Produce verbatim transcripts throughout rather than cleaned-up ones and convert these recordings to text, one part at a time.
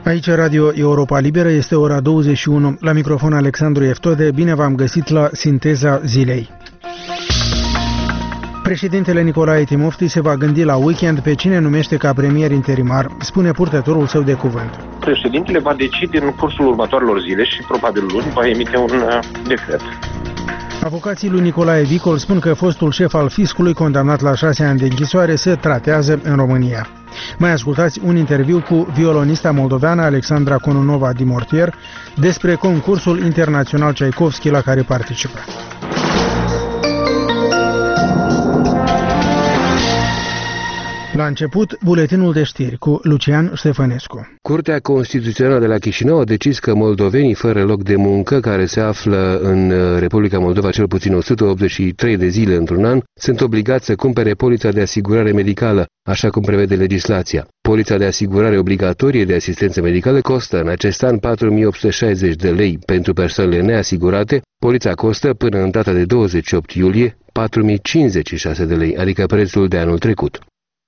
Aici Radio Europa Liberă, este ora douăzeci și unu. La microfon Alexandru Eftode, bine v-am găsit la Sinteza Zilei. Președintele Nicolae Timofti se va gândi la weekend pe cine numește ca premier interimar, spune purtătorul său de cuvânt. Președintele va decide în cursul următoarelor zile și probabil luni va emite un uh, decret. Avocații lui Nicolae Vicol spun că fostul șef al fiscului, condamnat la șase ani de închisoare, se tratează în România. Mai ascultați un interviu cu violonista moldoveană Alexandra Conunova Dimortier despre concursul internațional Tchaikovsky la care participă. La început, buletinul de știri cu Lucian Ștefănescu. Curtea Constituțională de la Chișinău a decis că moldovenii fără loc de muncă, care se află în Republica Moldova cel puțin o sută optzeci și trei de zile într-un an, sunt obligați să cumpere polița de asigurare medicală, așa cum prevede legislația. Polița de asigurare obligatorie de asistență medicală costă în acest an patru mii opt sute șaizeci de lei pentru persoanele neasigurate. Polița costă până în data de douăzeci și opt iulie patru mii cincizeci și șase de lei, adică prețul de anul trecut.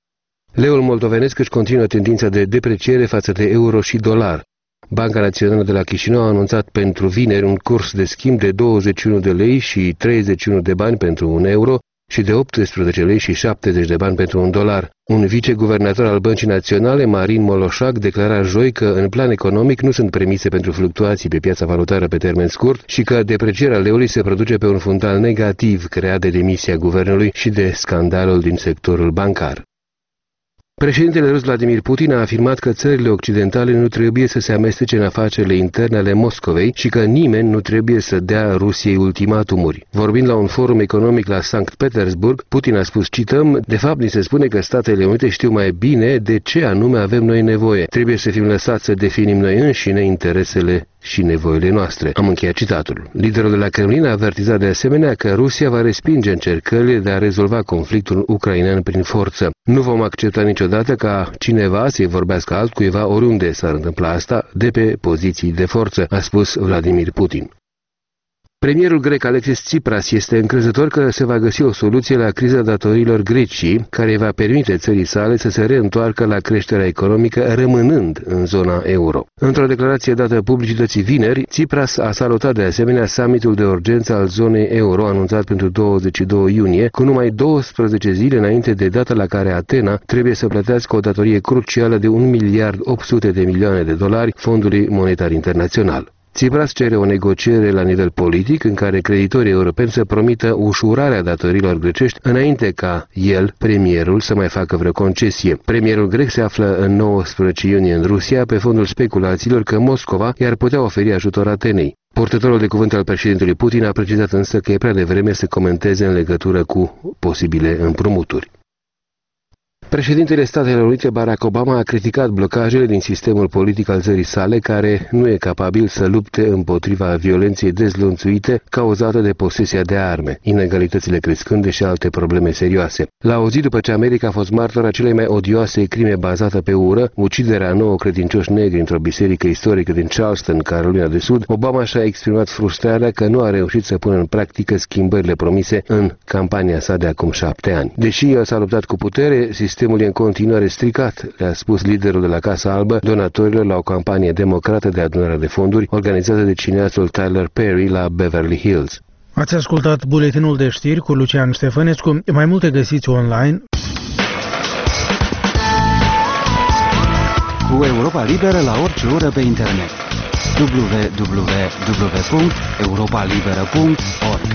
Leul moldovenesc își continuă tendința de depreciere față de euro și dolar. Banca Națională de la Chișinău a anunțat pentru vineri un curs de schimb de douăzeci și unu de lei și treizeci și unu de bani pentru un euro și de optsprezece lei și șaptezeci de bani pentru un dolar. Un viceguvernator al Băncii Naționale, Marin Moloșac, declara joi că în plan economic nu sunt premise pentru fluctuații pe piața valutară pe termen scurt și că deprecierea leului se produce pe un fundal negativ creat de demisia guvernului și de scandalul din sectorul bancar. Președintele rus Vladimir Putin a afirmat că țările occidentale nu trebuie să se amestece în afacerile interne ale Moscovei și că nimeni nu trebuie să dea Rusiei ultimatumuri. Vorbind la un forum economic la Sankt Petersburg, Putin a spus, cităm, de fapt ni se spune că Statele Unite știu mai bine de ce anume avem noi nevoie. Trebuie să fim lăsați să definim noi înșine interesele și nevoile noastre. Am încheiat citatul. Liderul de la Kremlin a avertizat de asemenea că Rusia va respinge încercările de a rezolva conflictul ucrainean prin forță. Nu vom accepta niciodată ca cineva să-i vorbească altcuiva oriunde s-ar întâmpla asta de pe poziții de forță, a spus Vladimir Putin. Premierul grec Alexis Tsipras este încrezător că se va găsi o soluție la criza datoriilor Greciei, care va permite țării sale să se reîntoarcă la creșterea economică, rămânând în zona euro. Într-o declarație dată publicității vineri, Tsipras a salutat de asemenea summitul de urgență al zonei euro anunțat pentru douăzeci și doi iunie, cu numai douăsprezece zile înainte de data la care Atena trebuie să plătească o datorie crucială de un miliard opt sute de milioane de dolari Fondului Monetar Internațional. Tsipras cere o negociere la nivel politic în care creditorii europeni să promită ușurarea datoriilor grecești înainte ca el, premierul, să mai facă vreo concesie. Premierul grec se află în nouăsprezece iunie în Rusia pe fondul speculațiilor că Moscova i-ar putea oferi ajutor Atenei. Purtătorul de cuvânt al președintelui Putin a precizat însă că e prea devreme să comenteze în legătură cu posibile împrumuturi. Președintele Statelor Unite Barack Obama a criticat blocajele din sistemul politic al țării sale, care nu e capabil să lupte împotriva violenței dezlănțuite cauzată de posesia de arme, inegalitățile crescânde și alte probleme serioase. La o zi după ce America a fost martora celei mai odioase crime bazate pe ură, uciderea a nouă credincioși negri într-o biserică istorică din Charleston, Carolina de Sud, Obama și-a exprimat frustrarea că nu a reușit să pună în practică schimbările promise în campania sa de acum șapte ani. Deși el s-a luptat cu putere, sistemul e în continuare stricat, le-a spus liderul de la Casa Albă donatorilor la o campanie democrată de adunare de fonduri organizată de cineastul Tyler Perry la Beverly Hills. Ați ascultat buletinul de știri cu Lucian Ștefănescu. Mai multe găsiți online. Cu Europa Liberă la orice oră pe internet. w w w punct europa liberă punct org.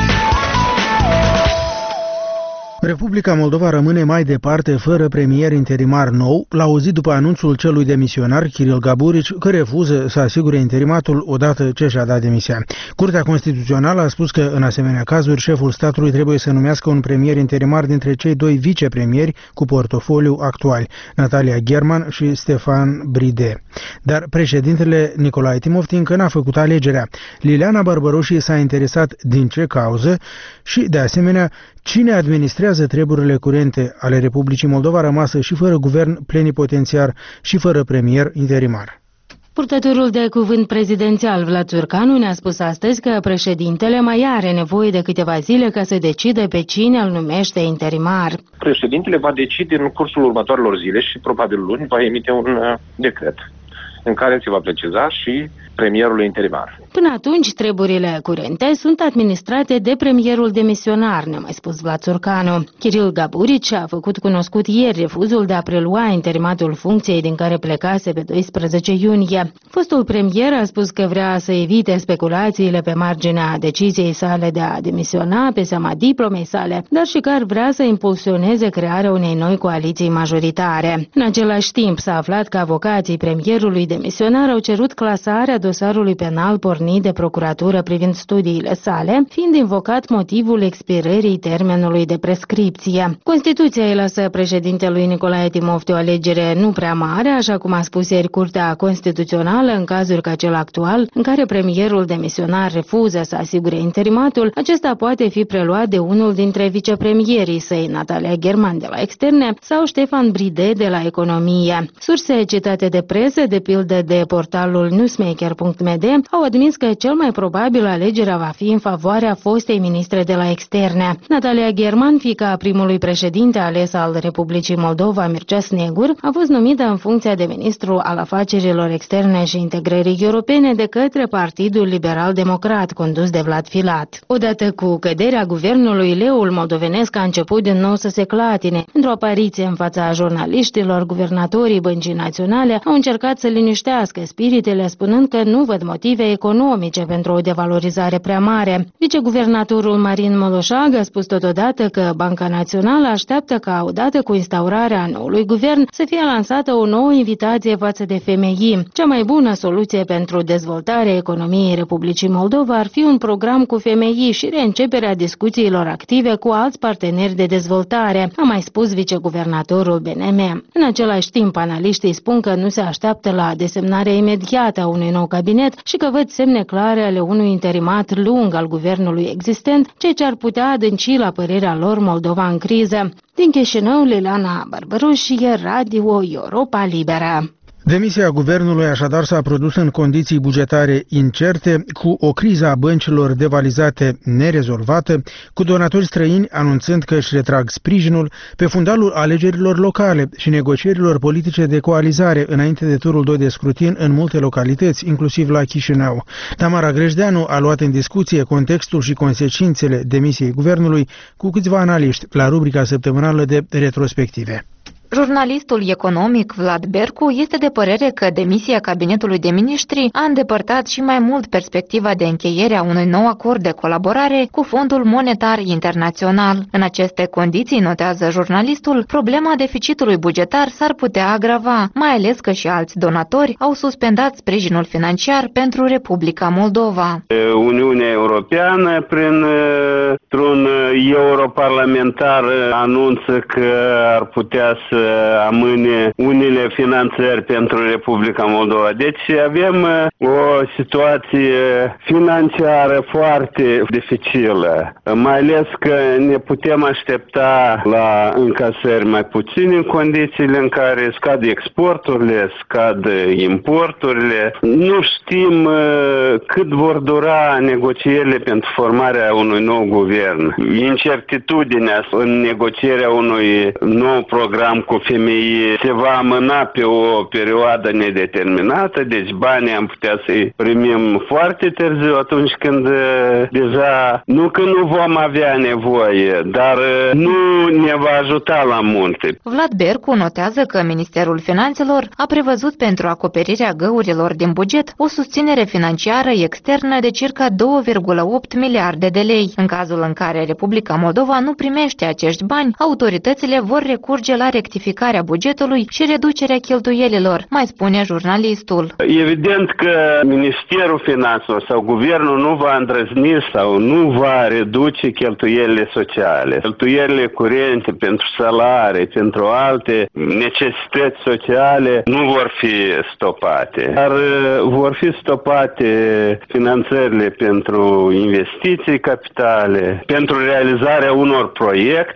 Republica Moldova rămâne mai departe fără premier interimar nou, la o zi după anunțul celui demisionar, Kiril Gaburici, că refuză să asigure interimatul odată ce și-a dat demisia. Curtea Constituțională a spus că, în asemenea cazuri, șeful statului trebuie să numească un premier interimar dintre cei doi vicepremieri cu portofoliu actuali, Natalia German și Stefan Bride. Dar președintele Nicolae Timofti încă n-a făcut alegerea. Liliana Barbăroșii s-a interesat din ce cauză și, de asemenea, cine administrează treburile curente ale Republicii Moldova rămasă și fără guvern plenipotențiar și fără premier interimar. Purtătorul de cuvânt prezidențial Vlad Țurcanu ne-a spus astăzi că președintele mai are nevoie de câteva zile ca să decide pe cine îl numește interimar. Președintele va decide în cursul următoarelor zile și probabil luni va emite un uh, decret. în care se va preciza și premierul interimar. Până atunci, treburile curente sunt administrate de premierul demisionar, ne-a mai spus Vlad Țurcanu. Kiril Gaburici a făcut cunoscut ieri refuzul de a prelua interimatul funcției din care plecase pe doisprezece iunie. Fostul premier a spus că vrea să evite speculațiile pe marginea deciziei sale de a demisiona pe seama diplomei sale, dar și că ar vrea să impulsioneze crearea unei noi coaliții majoritare. În același timp, s-a aflat că avocații premierului demisionar au cerut clasarea dosarului penal pornit de procuratură privind studiile sale, fiind invocat motivul expirării termenului de prescripție. Constituția îi lasă președintelui Nicolae Timofte o alegere nu prea mare, așa cum a spus ieri Curtea Constituțională, în cazuri ca cel actual, în care premierul demisionar refuză să asigure interimatul, acesta poate fi preluat de unul dintre vicepremierii săi, Natalia German de la Externe sau Ștefan Bride de la Economie. Surse citate de presă, de pildă de portalul newsmaker punct m d, au admis că cel mai probabil alegerea va fi în favoarea fostei ministre de la Externe. Natalia German, fiica primului președinte ales al Republicii Moldova, Mircea Snegur, a fost numită în funcția de ministru al afacerilor externe și integrării europene de către Partidul Liberal Democrat, condus de Vlad Filat. Odată cu căderea guvernului, leul moldovenesc a început din nou să se clatine. Într-o apariție în fața jurnaliștilor, guvernatorii Băncii Naționale au încercat să liniștească spiritele, spunând că nu văd motive economice pentru o devalorizare prea mare. Viceguvernatorul Marin Moloșag a spus totodată că Banca Națională așteaptă ca, odată cu instaurarea noului guvern, să fie lansată o nouă invitație față de F M I. Cea mai bună soluție pentru dezvoltarea economiei Republicii Moldova ar fi un program cu F M I și reînceperea discuțiilor active cu alți parteneri de dezvoltare, a mai spus viceguvernatorul B N M. În același timp, analiștii spun că nu se așteaptă la desemnarea imediată a unui nou cabinet și că văd semne clare ale unui interimat lung al guvernului existent, ceea ce ar putea adânci, la părerea lor, Moldova în criză. Din Chișinău, Liliana Barbărușie, Radio Europa Liberă. Demisia guvernului așadar s-a produs în condiții bugetare incerte, cu o criză a băncilor devalizate nerezolvată, cu donatori străini anunțând că își retrag sprijinul, pe fundalul alegerilor locale și negocierilor politice de coalizare înainte de turul doi de scrutin în multe localități, inclusiv la Chișinău. Tamara Grejdeanu a luat în discuție contextul și consecințele demisiei guvernului cu câțiva analiști la rubrica săptămânală de retrospective. Jurnalistul economic Vlad Bercu este de părere că demisia cabinetului de miniștri a îndepărtat și mai mult perspectiva de încheiere a unui nou acord de colaborare cu Fondul Monetar Internațional. În aceste condiții, notează jurnalistul, problema deficitului bugetar s-ar putea agrava, mai ales că și alți donatori au suspendat sprijinul financiar pentru Republica Moldova. Uniunea Europeană, printr-un europarlamentar, anunță că ar putea să amâne unele finanțări pentru Republica Moldova. Deci avem o situație financiară foarte dificilă, mai ales că ne putem aștepta la încasări mai puține în condițiile în care scad exporturile, scad importurile. Nu știm cât vor dura negocierile pentru formarea unui nou guvern. Incertitudinea în negocierea unui nou program cu F M I se va amâna pe o perioadă nedeterminată, deci banii am putea să-i primim foarte târziu, atunci când deja, nu că nu vom avea nevoie, dar nu ne va ajuta la multe. Vlad Bercu notează că Ministerul Finanțelor a prevăzut pentru acoperirea găurilor din buget o susținere financiară externă de circa două virgulă opt miliarde de lei. În cazul în care Republica Moldova nu primește acești bani, autoritățile vor recurge la rectificarea bugetului și reducerea cheltuielilor, mai spune jurnalistul. Evident că Ministerul Finanțelor sau Guvernul nu va îndrăzni sau nu va reduce cheltuielile sociale. Cheltuielile curente pentru salarii, pentru alte necesități sociale nu vor fi stopate, dar vor fi stopate finanțările pentru investiții capitale, pentru realizarea unor proiecte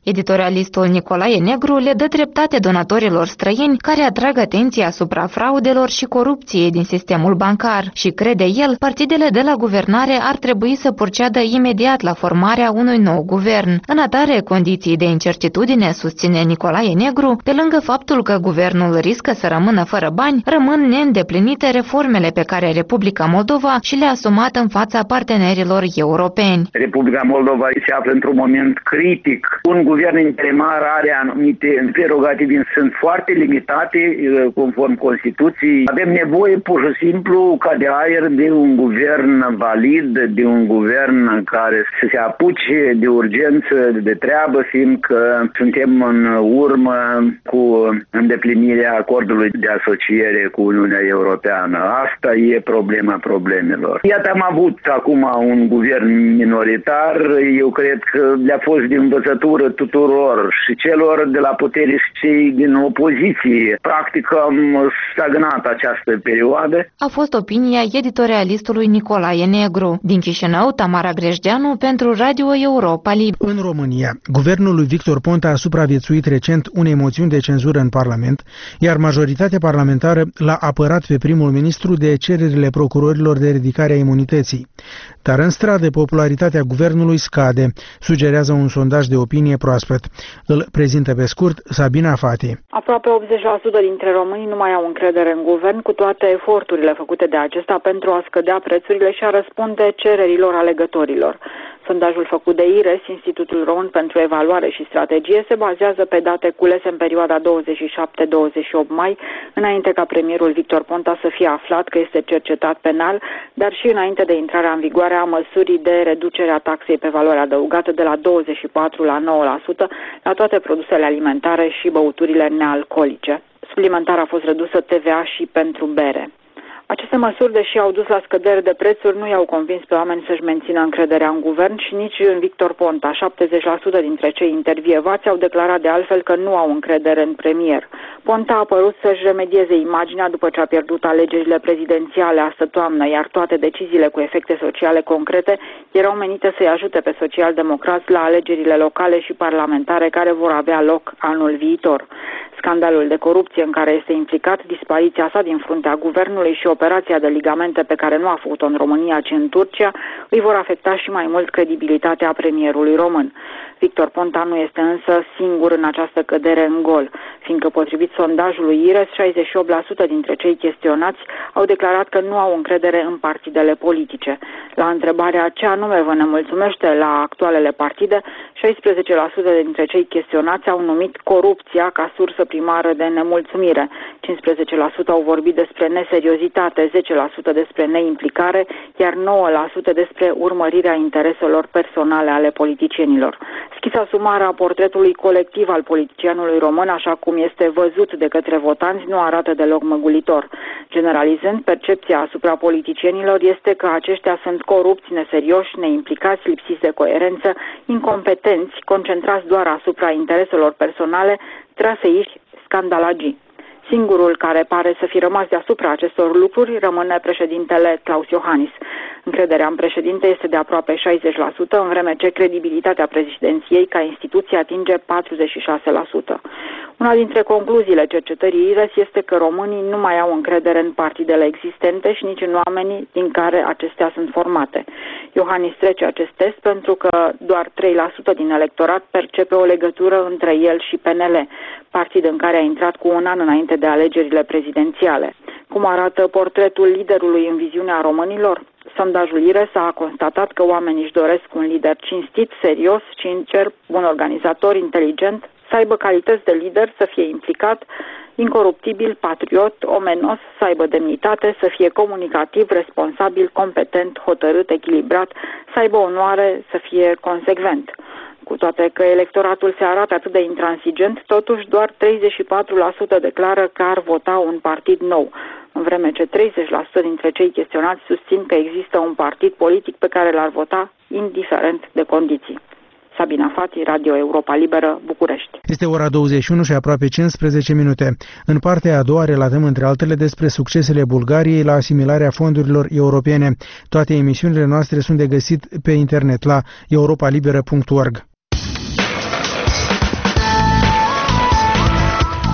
Editorialistul Nicolae Negru le dă dreptate donatorilor străini care atrag atenția asupra fraudelor și corupției din sistemul bancar și, crede el, partidele de la guvernare ar trebui să proceadă imediat la formarea unui nou guvern. În atare condiții de incertitudine, susține Nicolae Negru, pe lângă faptul că guvernul riscă să rămână fără bani, rămân neîndeplinite reformele pe care Republica Moldova și le-a asumat în fața partenerilor europeni. Republica Moldova se află într-un moment critic. Un guvern interimar are anumite prerogative, sunt foarte limitate conform Constituției. Avem nevoie pur și simplu ca de aer de un guvern valid, de un guvern care să se apuce de urgență, de treabă, fiindcă suntem în urmă cu îndeplinirea acordului de asociere cu Uniunea Europeană. Asta e problema problemelor. Iată, am avut acum un guvern minoritar. Eu cred că le-a fost de învățătură tuturor, și celor de la putere și cei din opoziție. Practic am stagnat această perioadă. A fost opinia editorialistului Nicolae Negru. Din Chișinău, Tamara Grejdeanu pentru Radio Europa Liberă. În România, guvernul lui Victor Ponta a supraviețuit recent unei moțiuni de cenzură în Parlament, iar majoritatea parlamentară l-a apărat pe primul ministru de cererile procurorilor de ridicare a imunității. Dar în stradă popularitatea guvernului scade, sugerează un sondaj de opinie proaspăt. Îl prezintă pe scurt Sabina Fati. Aproape optzeci la sută dintre români nu mai au încredere în guvern, cu toate eforturile făcute de acesta pentru a scădea prețurile și a răspunde cererilor alegătorilor. Sondajul făcut de I R E S, Institutul Român pentru Evaluare și Strategie, se bazează pe date culese în perioada douăzeci și șapte - douăzeci și opt mai, înainte ca premierul Victor Ponta să fie aflat că este cercetat penal, dar și înainte de intrarea în vigoare a măsurii de reducere a taxei pe valoare adăugată de la douăzeci și patru la nouă la sută la toate produsele alimentare și băuturile nealcoolice. Suplimentar a fost redusă T V A și pentru bere. Aceste măsuri, deși au dus la scăderi de prețuri, nu i-au convins pe oameni să-și mențină încrederea în guvern și nici în Victor Ponta. șaptezeci la sută dintre cei intervievați au declarat de altfel că nu au încredere în premier. Ponta a părut să-și remedieze imaginea după ce a pierdut alegerile prezidențiale astă toamnă, iar toate deciziile cu efecte sociale concrete erau menite să-i ajute pe socialdemocrați la alegerile locale și parlamentare care vor avea loc anul viitor. Scandalul de corupție în care este implicat, dispariția sa din fruntea guvernului și operația de ligamente pe care nu a făcut-o în România, ci în Turcia, îi vor afecta și mai mult credibilitatea premierului român. Victor Ponta nu este însă singur în această cădere în gol, fiindcă potrivit sondajului I R E S, șaizeci și opt la sută dintre cei chestionați au declarat că nu au încredere în partidele politice. La întrebarea ce anume vă nemulțumește la actualele partide, șaisprezece la sută dintre cei chestionați au numit corupția ca sursă primară de nemulțumire, cincisprezece la sută au vorbit despre neseriozitate, zece la sută despre neimplicare, iar nouă la sută despre urmărirea intereselor personale ale politicienilor. Schița sumară a portretului colectiv al politicianului român, așa cum este văzut de către votanți, nu arată deloc măgulitor. Generalizând, percepția asupra politicienilor este că aceștia sunt corupți, neserioși, neimplicați, lipsiți de coerență, incompetenți, concentrați doar asupra intereselor personale, traseiști, scandalagii. Singurul care pare să fi rămas deasupra acestor lucruri rămâne președintele Klaus Iohannis. Încrederea în președinte este de aproape șaizeci la sută, în vreme ce credibilitatea prezidenției ca instituție atinge patruzeci și șase la sută. Una dintre concluziile cercetării I R E S este că românii nu mai au încredere în partidele existente și nici în oamenii din care acestea sunt formate. Iohannis trece acest test pentru că doar trei la sută din electorat percepe o legătură între el și P N L, partid în care a intrat cu un an înainte de alegerile prezidențiale. Cum arată portretul liderului în viziunea românilor? Sondajul I R E S a constatat că oamenii își doresc un lider cinstit, serios, sincer, bun organizator, inteligent, să aibă calități de lider, să fie implicat, incoruptibil, patriot, omenos, să aibă demnitate, să fie comunicativ, responsabil, competent, hotărât, echilibrat, să aibă onoare, să fie consecvent. Cu toate că electoratul se arată atât de intransigent, totuși doar treizeci și patru la sută declară că ar vota un partid nou, în vreme ce treizeci la sută dintre cei chestionați susțin că există un partid politic pe care l-ar vota indiferent de condiții. Sabina Fati, Radio Europa Liberă, București. Este ora douăzeci și unu și aproape cincisprezece minute. În partea a doua relatăm între altele despre succesele Bulgariei la asimilarea fondurilor europene. Toate emisiunile noastre sunt de găsit pe internet la europa liberă punct org.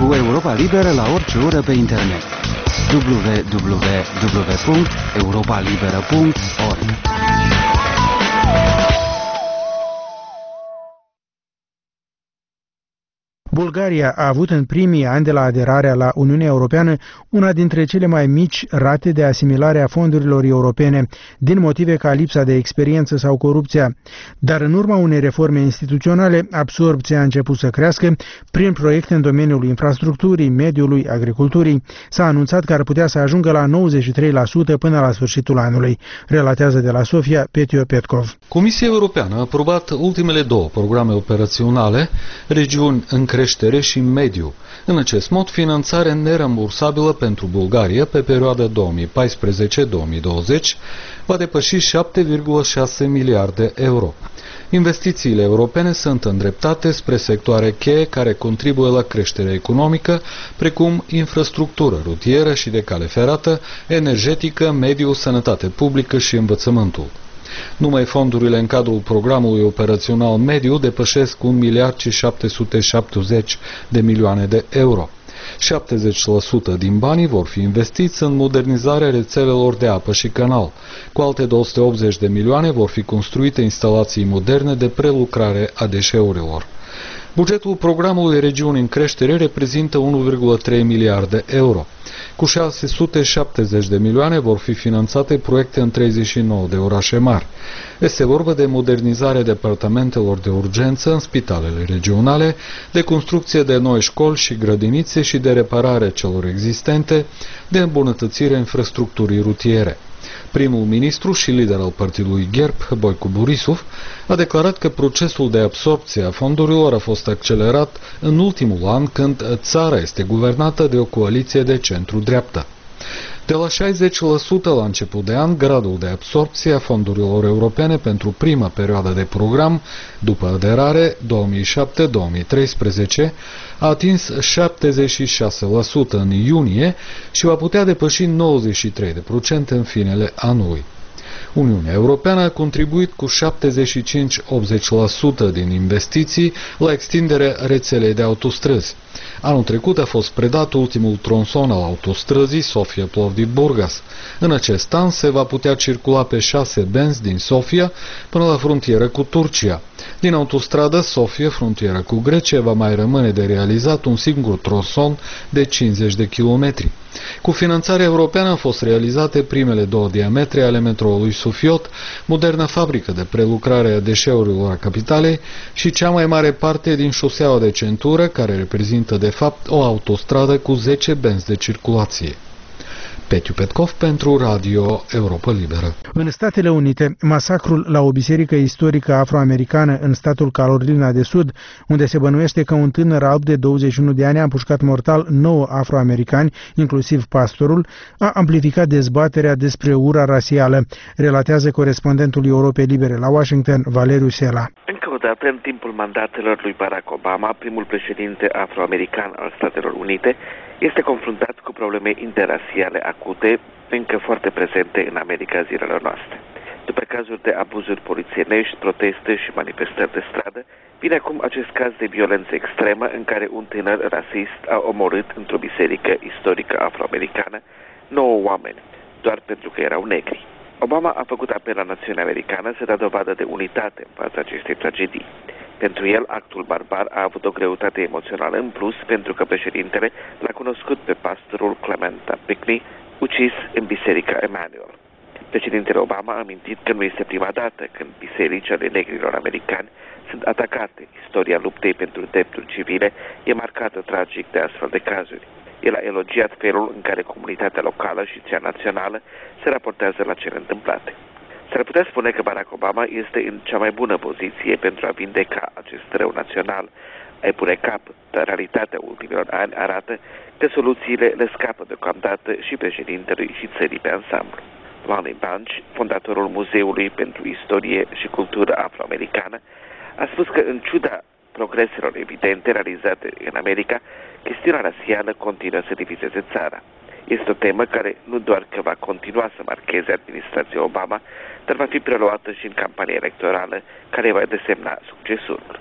cu Europa Liberă la orice oră pe internet. w w w punct europa liberă punct org Bulgaria a avut în primii ani de la aderarea la Uniunea Europeană una dintre cele mai mici rate de asimilare a fondurilor europene, din motive ca lipsa de experiență sau corupția. Dar în urma unei reforme instituționale, absorbția a început să crească prin proiecte în domeniul infrastructurii, mediului, agriculturii. S-a anunțat că ar putea să ajungă la nouăzeci și trei la sută până la sfârșitul anului, relatează de la Sofia Petio Petkov. Comisia Europeană a aprobat ultimele două programe operaționale, regiuni în creștere și mediu. În acest mod, finanțare nerambursabilă pentru Bulgaria pe perioada două mii paisprezece două mii douăzeci va depăși șapte virgulă șase miliarde euro. Investițiile europene sunt îndreptate spre sectoare cheie care contribuie la creșterea economică, precum infrastructură rutieră și de cale ferată, energetică, mediu, sănătate publică și învățământul. Numai fondurile în cadrul programului operațional mediu depășesc un miliard și șapte sute șaptezeci de milioane de euro. șaptezeci la sută din banii vor fi investiți în modernizarea rețelelor de apă și canal. Cu alte două sute optzeci de milioane vor fi construite instalații moderne de prelucrare a deșeurilor. Bugetul programului Regiuni în creștere reprezintă unu virgulă trei miliarde euro. Cu șase sute șaptezeci de milioane vor fi finanțate proiecte în treizeci și nouă de orașe mari. Este vorba de modernizarea departamentelor de urgență în spitalele regionale, de construcție de noi școli și grădinițe și de reparare celor existente, de îmbunătățire infrastructurii rutiere. Primul ministru și lider al partidului G E R B, Boicu Borisov, a declarat că procesul de absorbție a fondurilor a fost accelerat în ultimul an, când țara este guvernată de o coaliție de centru-dreapta. De la șaizeci la sută la început de an, gradul de absorbție a fondurilor europene pentru prima perioadă de program, după aderare două mii șapte două mii treisprezece, a atins șaptezeci și șase la sută în iunie și va putea depăși nouăzeci și trei la sută în finele anului. Uniunea Europeană a contribuit cu șaptezeci și cinci la optzeci la sută din investiții la extinderea rețelei de autostrăzi. Anul trecut a fost predat ultimul tronson al autostrăzii Sofia-Plovdiv-Burgas. În acest an se va putea circula pe șase benzi din Sofia până la frontieră cu Turcia. Din autostradă Sofia, frontiera cu Grecia, va mai rămâne de realizat un singur tronson de cincizeci de kilometri. Cu finanțarea europeană au fost realizate primele două diametre ale metroului Sofiot, moderna fabrică de prelucrare a deșeurilor a capitalei și cea mai mare parte din șoseaua de centură, care reprezintă de fapt o autostradă cu zece benzi de circulație. Petiu Petkov pentru Radio Europa Liberă. În Statele Unite, masacrul la o biserică istorică afroamericană în statul Carolina de Sud, unde se bănuiește că un tânăr alb de douăzeci și unu de ani a împușcat mortal nouă afroamericani, inclusiv pastorul, a amplificat dezbaterea despre ura rasială, relatează corespondentul Europei Libere la Washington, Valeriu Sela. Încă o dată, în timpul mandatelor lui Barack Obama, primul președinte afroamerican al Statelor Unite este confruntat cu probleme interrasiale acute, încă foarte prezente în America zilelor noastre. După cazuri de abuzuri polițienești, proteste și manifestări de stradă, vine acum acest caz de violență extremă în care un tânăr rasist a omorât într-o biserică istorică afroamericană nouă oameni, doar pentru că erau negri. Obama a făcut apel la națiunea americană să dea dovadă de unitate în fața acestei tragedii. Pentru el, actul barbar a avut o greutate emoțională în plus, pentru că președintele l-a cunoscut pe pastorul Clementa Pinckney, ucis în biserica Emanuel. Președintele Obama a amintit că nu este prima dată când biserici ale negrilor americani sunt atacate. Istoria luptei pentru drepturi civile e marcată tragic de astfel de cazuri. El a elogiat felul în care comunitatea locală și cea națională se raportează la cele întâmplate. S-ar putea spune că Barack Obama este în cea mai bună poziție pentru a vindeca acest rău național, a-i pune capăt, dar realitatea ultimilor ani arată că soluțiile le scapă deocamdată și președintelui și țării pe ansamblu. Lonnie Bunch, fondatorul Muzeului pentru Istorie și Cultură Afroamericană, a spus că în ciuda progreselor evidente realizate în America, chestiunea rasială continuă să divizeze țara. Este o temă care nu doar că va continua să marcheze administrația Obama, dar va fi preluată și în campania electorală care va desemna succesorul.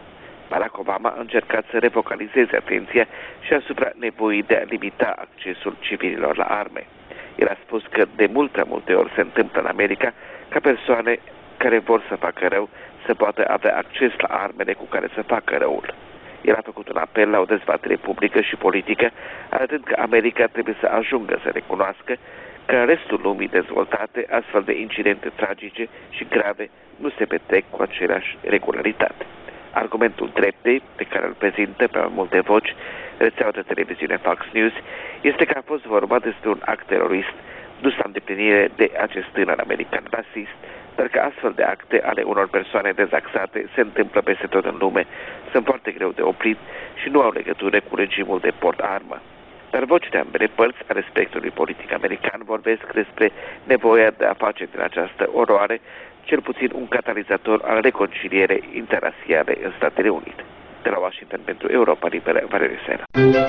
Barack Obama a încercat să refocalizeze atenția și asupra nevoii de a limita accesul civililor la arme. El a spus că de mult prea multe ori se întâmplă în America ca persoane care vor să facă rău să poată avea acces la armele cu care să facă răul. El a făcut un apel la o dezbatere publică și politică, arătând că America trebuie să ajungă să recunoască că în restul lumii dezvoltate astfel de incidente tragice și grave nu se petrec cu aceeași regularitate. Argumentul dreptei, pe care îl prezintă pe mai multe voci rețeaua de televiziune Fox News, este că a fost vorba despre un act terorist dus la îndeplinire de acest tânăr american rasist, dar că astfel de acte ale unor persoane dezaxate se întâmplă peste tot în lume, sunt foarte greu de oprit și nu au legătură cu regimul de port-armă. Dar voci de ambele părți ale spectrului politic american vorbesc despre nevoia de a face din această oroare cel puțin un catalizator al reconcilierei interrasiale în Statele Unite. De la Washington pentru Europa Liberă, Valeriu Sena.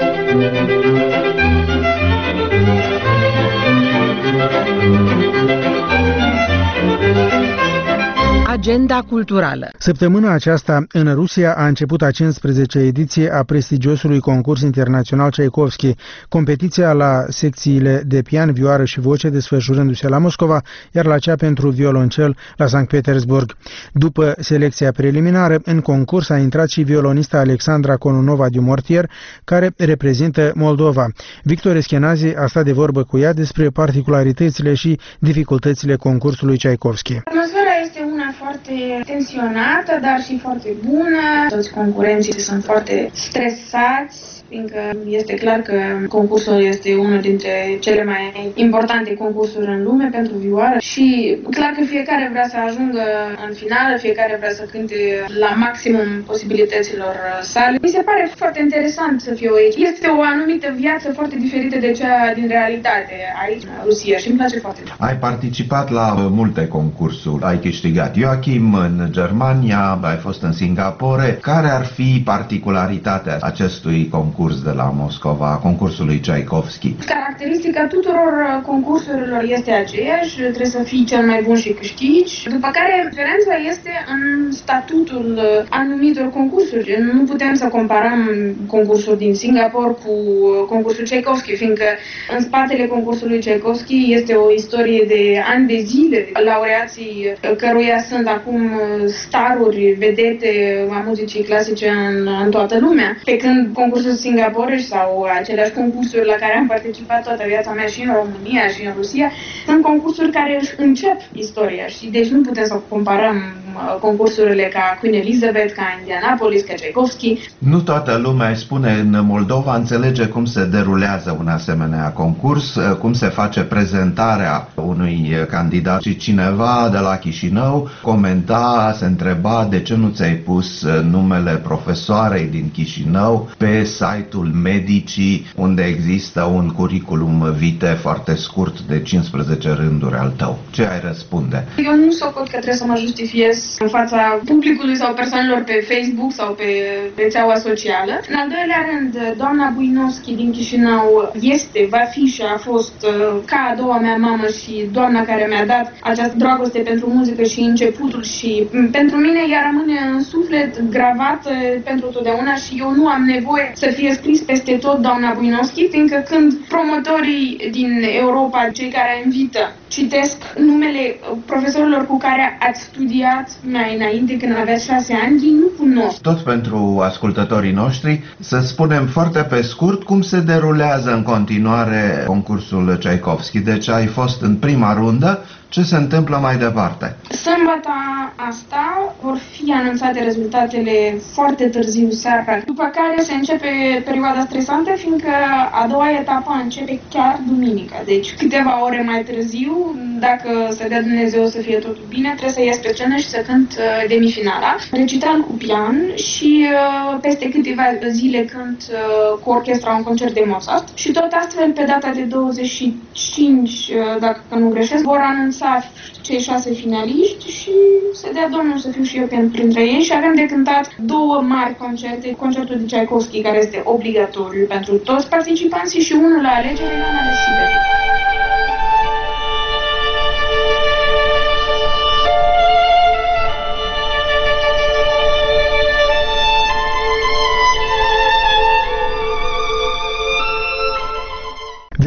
Agenda culturală. Săptămâna aceasta, în Rusia, a început a cincizecea ediție a prestigiosului concurs internațional Tchaikovsky, competiția la secțiile de pian, vioară și voce desfășurându-se la Moscova, iar la cea pentru violoncel la Sankt Petersburg. După selecția preliminară, în concurs a intrat și violonista Alexandra Kononova Dumortier, care reprezintă Moldova. Victor Eschenazi a stat de vorbă cu ea despre particularitățile și dificultățile concursului Tchaikovsky. Atmosfera este una foarte tensionată, dar și foarte bună. Toți concurenții sunt foarte stresați, fiindcă este clar că concursul este unul dintre cele mai importante concursuri în lume pentru vioară și clar că fiecare vrea să ajungă în finală, fiecare vrea să cânte la maximum posibilităților sale. Mi se pare foarte interesant să fie aici. Este o anumită viață foarte diferită de cea din realitate aici în Rusia și îmi place foarte mult. Ai participat la multe concursuri, ai câștigat Joachim în Germania, ai fost în Singapore. Care ar fi particularitatea acestui concurs de la Moscova, concursului Tchaikovsky? Caracteristica tuturor concursurilor este aceeași, trebuie să fii cel mai bun și câștigi, după care diferența este în statutul anumitor concursuri. Nu putem să comparăm concursul din Singapore cu concursul Tchaikovsky, fiindcă în spatele concursului Tchaikovsky este o istorie de ani de zile, laureații căruia sunt acum staruri, vedete a muzicii clasice în, în toată lumea, pe când concursul Singapore sau aceleași concursuri la care am participat toată viața mea și în România și în Rusia, sunt concursuri care își încep istoria și deci nu putem să comparăm concursurile ca Queen Elizabeth, ca Indianapolis, ca Tchaikovsky. Nu toată lumea, spune, în Moldova înțelege cum se derulează un asemenea concurs, cum se face prezentarea unui candidat și cineva de la Chișinău comenta, se întreba de ce nu ți-ai pus numele profesoarei din Chișinău pe site-ul Medicii, unde există un curriculum vitae foarte scurt de cincisprezece rânduri al tău. Ce ai răspunde? Eu nu socot că trebuie să mă justifiez în fața publicului sau persoanelor pe Facebook sau pe rețeaua socială. În al doilea rând, doamna Buinovski din Chișinău este, va fi și a fost ca a doua mea mamă și doamna care mi-a dat această dragoste pentru muzică și începutul și pentru mine ea rămâne în suflet gravată pentru totdeauna și eu nu am nevoie să fie scris peste tot doamna Buinovski, fiindcă când promotorii din Europa, cei care invită, citesc numele profesorilor cu care ați studiat mai înainte când aveați șase ani, ei nu cunosc. Tot pentru ascultătorii noștri, să spunem foarte pe scurt cum se derulează în continuare concursul Tchaikovsky. Deci ai fost în prima rundă. Ce se întâmplă mai departe? Sâmbăta asta vor fi anunțate rezultatele foarte târziu seara, după care se începe perioada stresantă, fiindcă a doua etapă începe chiar duminică. Deci câteva ore mai târziu, dacă se dea Dumnezeu să fie totul bine, trebuie să ies pe scenă și să cânt demifinala, recital cu pian și peste câteva zile cânt cu orchestra un concert de Mozart și tot astfel pe data de douăzeci și cinci, dacă nu greșesc, vor anunța cei șase finaliști și să dea Domnul să fiu și eu printre ei și avem de cântat două mari concerte, concertul de Tchaikovsky care este obligatoriu pentru toți participanții și unul la alegere în Ana de Siberie.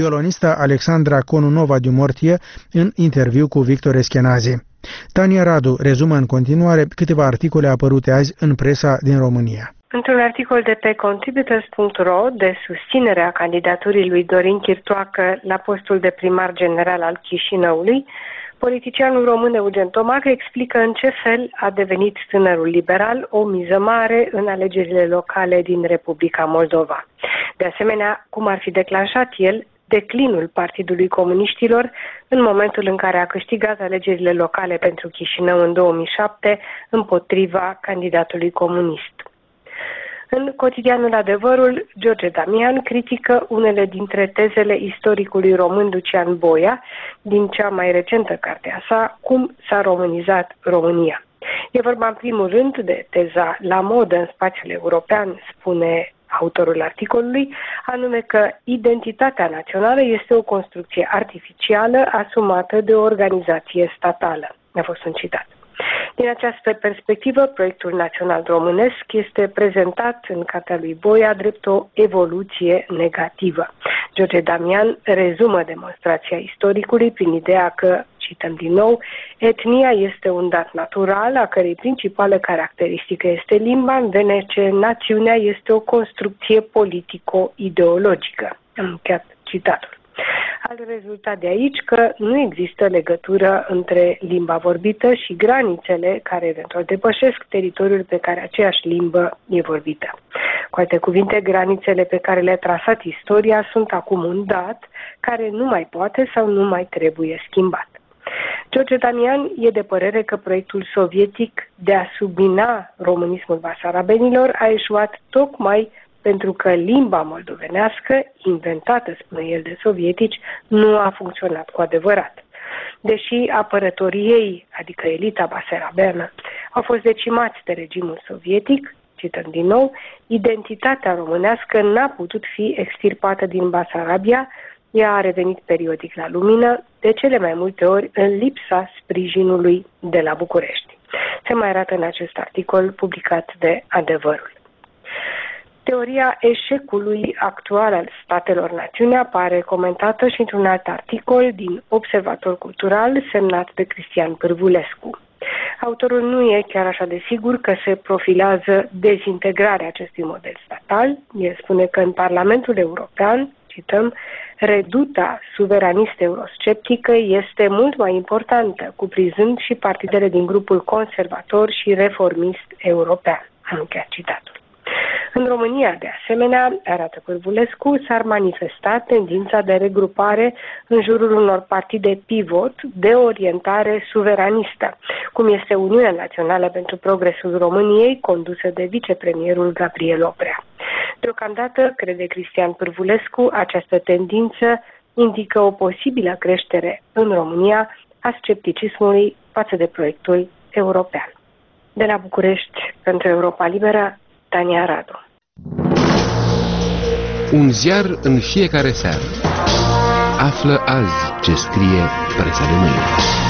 violonista Alexandra Konunova du Mortier în interviu cu Victor Eschenazi. Tania Radu rezumă în continuare câteva articole apărute azi în presa din România. Într-un articol de pe contributors punct ro de susținere a candidaturii lui Dorin Chirtoacă la postul de primar general al Chișinăului, politicianul român Eugen Tomac explică în ce fel a devenit tânărul liberal o miză mare în alegerile locale din Republica Moldova. De asemenea, cum ar fi declanșat el declinul Partidului Comuniștilor în momentul în care a câștigat alegerile locale pentru Chișinău în două mii șapte împotriva candidatului comunist. În cotidianul Adevărul, George Damian critică unele dintre tezele istoricului român Lucian Boia din cea mai recentă carte a sa, Cum s-a românizat România. E vorba în primul rând de teza la modă în spațiul european, spune autorul articolului, anume că identitatea națională este o construcție artificială asumată de o organizație statală. A fost un citat. Din această perspectivă, proiectul național românesc este prezentat în cartea lui Boia drept o evoluție negativă. George Damian rezumă demonstrația istoricului prin ideea că, cităm din nou, etnia este un dat natural, a cărei principală caracteristică este limba, în vreme ce națiunea este o construcție politico-ideologică. Am încheiat citatul. Ar rezulta de aici că nu există legătură între limba vorbită și granițele care eventual depășesc teritoriul pe care aceeași limbă e vorbită. Cu alte cuvinte, granițele pe care le-a trasat istoria sunt acum un dat care nu mai poate sau nu mai trebuie schimbat. George Damian e de părere că proiectul sovietic de a submina românismul basarabenilor a eșuat tocmai pentru că limba moldovenească, inventată, spune el, de sovietici, nu a funcționat cu adevărat. Deși apărătorii ei, adică elita basarabeană, au fost decimați de regimul sovietic, cităm din nou, identitatea românească n-a putut fi extirpată din Basarabia, ea a revenit periodic la lumină, de cele mai multe ori în lipsa sprijinului de la București. Se mai arată în acest articol publicat de Adevărul. Teoria eșecului actual al statelor națiune apare comentată și într-un alt articol din Observator Cultural semnat de Cristian Pârvulescu. Autorul nu e chiar așa de sigur că se profilează dezintegrarea acestui model statal. El spune că în Parlamentul European, cităm, reduta suveranistă eurosceptică este mult mai importantă, cuprinzând și partidele din grupul conservator și reformist european. Am încheiat citatul. În România, de asemenea, arată Pârvulescu, s-ar manifesta tendința de regrupare în jurul unor partide pivot de orientare suveranistă, cum este Uniunea Națională pentru Progresul României, condusă de vicepremierul Gabriel Oprea. Deocamdată, crede Cristian Pârvulescu, această tendință indică o posibilă creștere în România a scepticismului față de proiectul european. De la București, pentru Europa Liberă, Tania Radu. Un ziar în fiecare seară. Află azi ce scrie presa de mâine.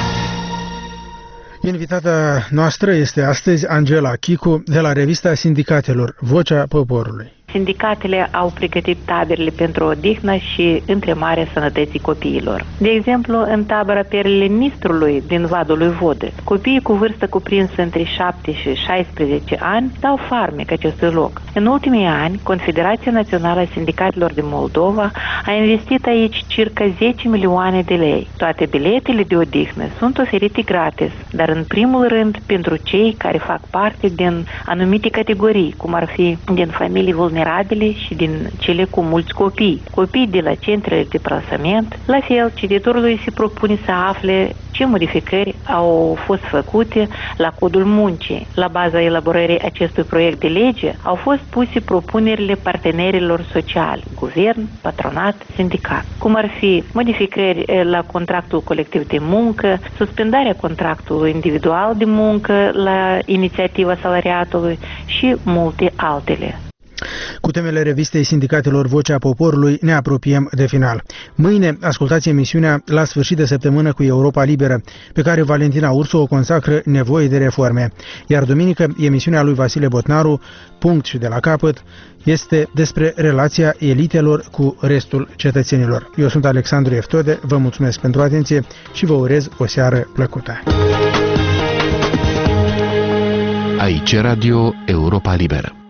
Invitata noastră este astăzi Angela Chicu de la revista Sindicatelor, Vocea Poporului. Sindicatele au pregătit taberele pentru odihnă și întremarea sănătății copiilor. De exemplu, în tabăra Perlele Nistrului din Vadul lui Vodă, copiii cu vârstă cuprinsă între șapte și șaisprezece ani dau farmec acestui loc. În ultimii ani, Confederația Națională a Sindicatelor din Moldova a investit aici circa zece milioane de lei. Toate biletele de odihnă sunt oferite gratis, dar în primul rând pentru cei care fac parte din anumite categorii, cum ar fi din familii vulnerabile și din cele cu mulți copii. Copii de la centrele de plasament. La fel, cititorului se propune să afle ce modificări au fost făcute la codul muncii. La baza elaborării acestui proiect de lege au fost puse propunerile partenerilor sociali, guvern, patronat, sindicat, cum ar fi modificări la contractul colectiv de muncă, suspendarea contractului individual de muncă la inițiativa salariatului și multe altele. Cu Cu temele revistei sindicatelor Vocea Poporului ne apropiem de final. Mâine ascultați emisiunea La sfârșit de săptămână cu Europa Liberă, pe care Valentina Ursu o consacră nevoie de reforme. Iar duminică, emisiunea lui Vasile Botnaru, Punct și de la capăt, este despre relația elitelor cu restul cetățenilor. Eu sunt Alexandru Eftode, vă mulțumesc pentru atenție și vă urez o seară plăcută. Aici Radio Europa Liberă.